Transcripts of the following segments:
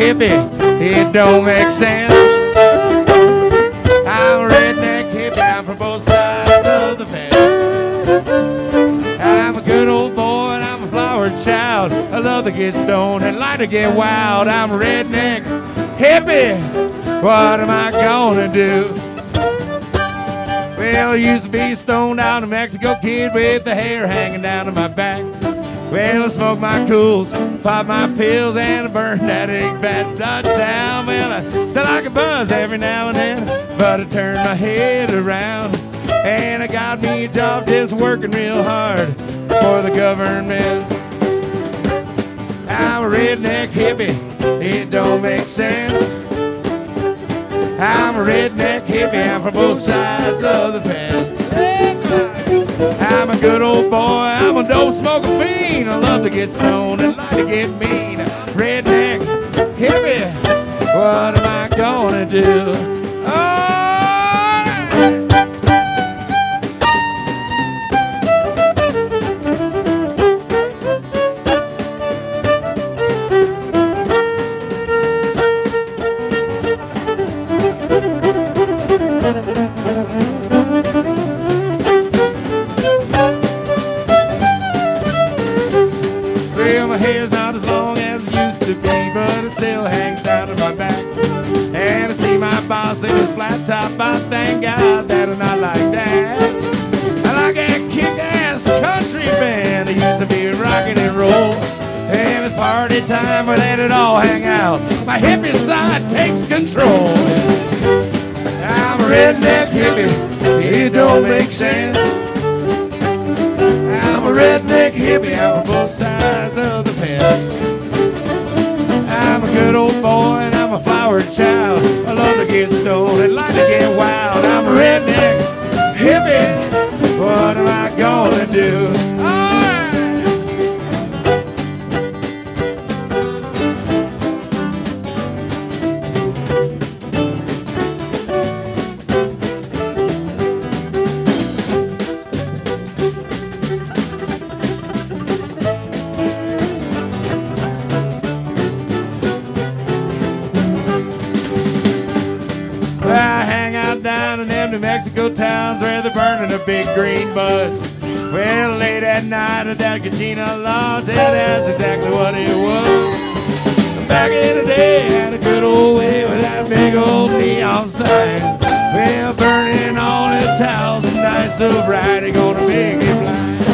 hippie, it don't make sense. I'm a redneck hippie, I'm from both sides of the fence. I'm a good old boy and I'm a flower child. I love to get stoned and like to get wild. I'm a redneck hippie, what am I gonna do? Well, I used to be stoned out in Mexico kid with the hair hanging down to my back. Well, I smoked my cools, pop my pills, and I burned that egg fat touchdown. Well, I still like a buzz every now and then, but I turned my head around, and I got me a job just working real hard for the government. I'm a redneck hippie, it don't make sense. I'm a redneck hippie, I'm from both sides of the fence. I'm a good old boy, I'm a dope smoker fiend. I love to get stoned and like to get mean. Redneck hippie, what am I gonna do? Well, my hair's not as long as it used to be, but it still hangs down to my back. And I see my boss in his flat top, I thank God that I'm not like that. I like that kick-ass country band that used to be rockin' and roll. And it's party time, we let it all hang out. My hippie side takes control. I'm a redneck hippie, it don't make sense. I'm a redneck hippie, I'm from both sides of the fence. I'm a good old boy and I'm a flower child. I love to get stoned and like to get wild. I'm a redneck hippie, what am I gonna do? I hang out down in them New Mexico towns where they're burning the big green buds. Well, late at night at that Cachina Lodge, yeah, that's exactly what it was. Back in the day, had a good old way with that big old neon sign. Well, burning all the towels and nights so bright, ain't gonna make you blind.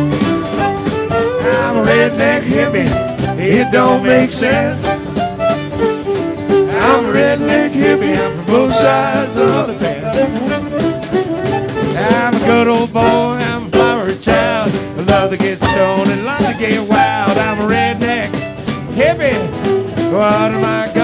I'm a redneck hippie, it don't make sense. I'm a redneck hippie, I'm from both sides of the fence. I'm a good old boy, I'm a flower child. I love to get stoned and like to get wild. I'm a redneck hippie, what am I gonna